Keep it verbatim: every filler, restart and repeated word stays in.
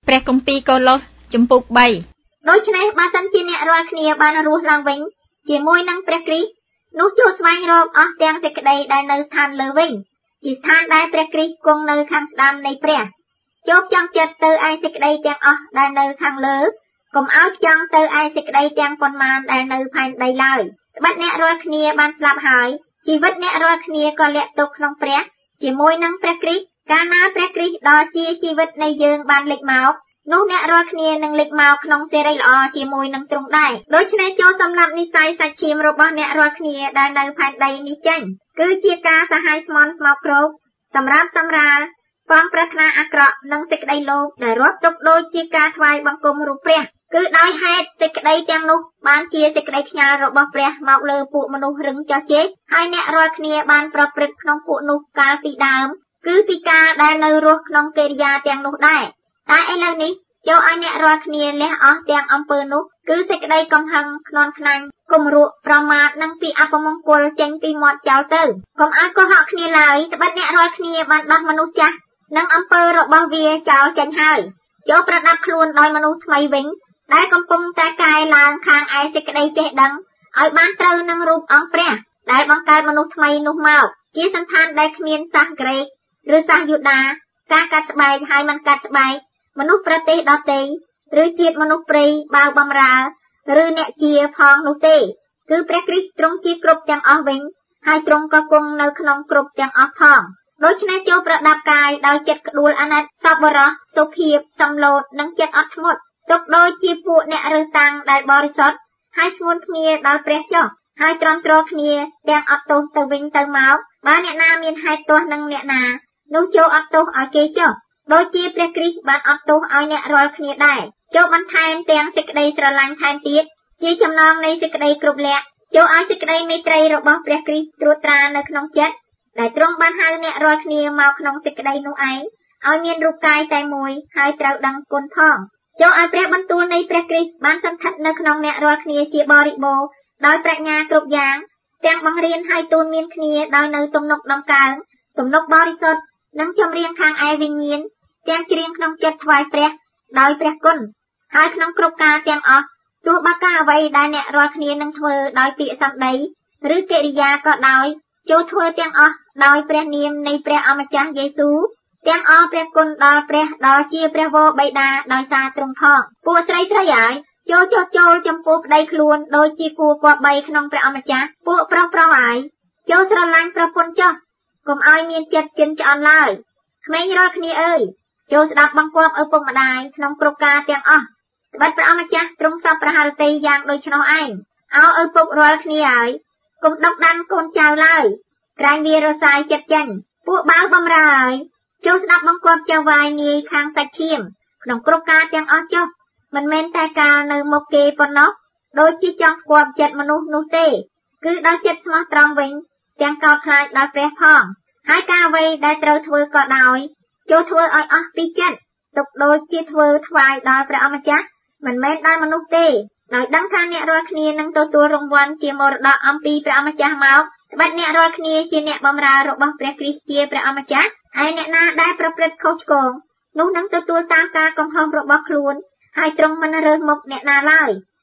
ព្រះគម្ពីរកូឡូសជំពូកបីដូច្នេះបើសិនជាអ្នករាល់គ្នាបានរស់ឡើងវិញជាមួយនឹងព្រះគ្រីស្ទនោះចូលស្វែងរកអស់ទាំងសេចក្តីដែលនៅស្ថានលើវិញជាស្ថានដែលព្រះគ្រីស្ទគង់នៅខាងស្ដាំនៃព្រះចូលចង់ចិត្តទៅឯសេចក្តីទាំងអស់ដែលនៅខាងលើកុំឲ្យចង់ទៅឯសេចក្តីទាំងប៉ុន្មានដែលនៅផែនដីឡើយត្បិតអ្នករាល់គ្នាបានស្លាប់ហើយជីវិតអ្នករាល់គ្នាក៏លាក់ទុកក្នុងព្រះជាមួយនឹងព្រះគ្រីស្ទកាលណាព្រះគ្រីស្ទដ៏ជាជីវិតនៃយើងបានលេចមកនោះអ្នករាល់គ្នានឹងលេចមកក្នុងសេរីល្អជាមួយនឹងទ្រង់ដែរដូច្នេះចូលសម្លាប់និស្ស័យសាច់ឈាមរបស់អ្នករាល់គ្នាដែលនៅផែនដីនេះចេញគឺជាការសហាយស្មន់ស្មោកគ្រោកសម្រាប់សម្រាលបងប្រាថ្នាអាក្រក់និងសេចក្តីលោភដែលរាប់ទុកដូចជាការថ្វាយបង្គំរូបព្រះគឺដោយហេតុសេចក្តីទាំងនោះបានជាសេចក្តីខ្ញាល់របស់ព្រះមកលើពួកមនុស្សរឹងចោះជេកហើយអ្នករាល់គ្នាបានប្រព្រឹត្តក្នុងពួកនោះកាលពីដើមគឺពីការដែលនៅរស់ក្នុងកិរិយាទាំងនោះដែរតែឥឡូវនេះចូលឲ្យអ្នករាល់គ្នាលះអស់ទាំងអំពើនោះគឺសេចក្តីកំហឹងខ្នន់ខ្នាញ់គំរក់ប្រមាថនិងពីអពមង្គលចេញពីមាត់ចោលទៅកុំឲ្យកុហកគ្នាឡើយត្បិតអ្នករាល់គ្នាបានដោះមនុស្សចាស់និងអំពើរបស់វាចោលចេញហើយចូលប្រដាប់ខ្លួនដោយមនុស្សថ្មីវិញដែលកំពុងតែកែឡើងខាងឯសេចក្តីចេះដឹងឲ្យបានត្រូវនឹងរូបអង្គព្រះដែលបង្កើតមនុស្សថ្មីនោះមកជាសន្តានដែលគ្មានសាសក្រិកឬសាសយូដាការកាត់ស្បែកហើយមិនកាត់ស្បែកមនុស្សប្រទេសដទៃឬជាតិមនុស្សព្រៃបាវបំរើឬអ្នកជាផងនោះទេគឺព្រះគ្រីស្ទទ្រង់ជាគ្រប់ទាំងអស់វិញហើយទ្រង់ក៏គង់នៅក្នុងគ្រប់ទាំងអស់ផងដូច្នេះចូលប្រដាប់កាយដោយចិត្តក្ដួលអាណិតសប្បុរសសុភាពសំឡូតនិងចិត្តអត់ធ្មត់ទុកដូចជាពួកអ្នករើសតាំងដែលបរិសុទ្ធហើយស្ងួនគ្នាដល់ព្រះចុះហើយទ្រាំទ្រគ្នាទាំងអត់ទោសទៅវិញទៅមកបើអ្នកណាមានហេតុទាស់នឹងអ្នកណានោះចូលអត់ទោសឲ្យគេចុះដូចជាព្រះគ្រីស្ទបានអត់ទោសឲ្យអ្នករាល់គ្នាដែរចូលបន្ថែមទាំងសេចក្តីស្រឡាញ់ថែមទៀតជាចំណងនៃសេចក្តីគ្រប់លក្ខចូលឲ្យសេចក្តីមេត្រីរបស់ព្រះគ្រីស្ទត្រួតត្រានៅក្នុងចិត្តដែលទ្រង់បានហៅអ្នករាល់គ្នាមកក្នុងសេចក្តីនោះឯងឲ្យមានរូបកាយតែមួយហើយត្រូវដឹងគុណផងចូលឲ្យព្រះបន្ទូលនៃព្រះគ្រីស្ទបានសន្ធិដ្ឋនៅក្នុងអ្នករាល់គ្នាជាបរិបូរណ៍ដោយប្រាជ្ញាគ្រប់យ៉ាងទាំងបង្រៀនឲ្យទូនមានគ្នាដោយនៅទំនុកដំកើងទំនុកបរិសុទ្ធនិងចម្រៀងខាងឯវិញ្ញាណទាំងច្រៀងក្នុងចិត្តថ្វាយព្រះដោយព្រះគុណហើយក្នុងគ្រប់ការទាំងអស់ទោះបើការអ្វីដែលអ្នករាល់គ្នានឹងធ្វើដោយពាក្យសម្ដីឬកិរិយាក៏ដោយចូលធ្វើទាំងអស់ដោយព្រះនាមនៃព្រះអម្ចាស់យេស៊ូវទាំងអស់ព្រះគុណដល់ព្រះដ៏ជាព្រះវរបិតាដោយសារទ្រង់ផងពួកស្រីស្រីហើយចូលចុះចូលចំពោះប្តីខ្លួនដូចជាគួរគប្បីក្នុងព្រះអម្ចាស់ពួកប្រុសប្រុសហើយចូលស្រឡាញ់ប្រពន្ធចុះកុំឲ្យមានចិត្តចិនឆ្អន់ឡើយក្មេងរាល់គ្នាអើយចូលស្ដាប់បង្គាប់ឪពុកម្ដាយក្នុងគ្រប់ការទាំងអស់ត្បិតព្រះអម្ចាស់ទ្រង់សពប្រហារតីយ៉ាងដូច្នោះឯងអោឪពុករាល់គ្នាហើយកុំដុកដាំកូនចៅឡើយក្រែងវារសាយចិត្តចេញពួកបាវបំរើហើយចូលស្ដាប់បង្គាប់ចៅវាយនាយខាងសាច់ឈាមក្នុងគ្រប់ការទាំងអស់ចុះមិនមែនតែការនៅមុខគេប៉ុណ្ណោះដូចជាចង់ផ្គាប់ចិត្តមនុស្សនោះទេគឺដោយចិត្តស្មោះត្រង់វិញទាំងកោតខ្លាចដល់ព្រះផងហើយការអ្វីដែលត្រូវធ្វើក៏ដោយចូលធ្វើឲ្យអស់ពីចិត្តទុកដូចជាធ្វើថ្វាយដល់ព្រះអម្ចាស់មិនមែនដល់មនុស្សទេដោយដឹងថាអ្នករាល់គ្នានឹងទទួលរង្វាន់ជាមរតកអំពីព្រះអម្ចាស់មកត្បិតអ្នករាល់គ្នាជាអ្នកបម្រើរបស់ព្រះគ្រីស្ទជាព្រះអម្ចាស់ហើយអ្នកណាដែលប្រព្រឹត្តខុសឆ្គងនោះនឹងទទួលតាមការកំហុសរបស់ខ្លួនហើយទ្រង់មិនរើសមុខអ្នកណាឡើយ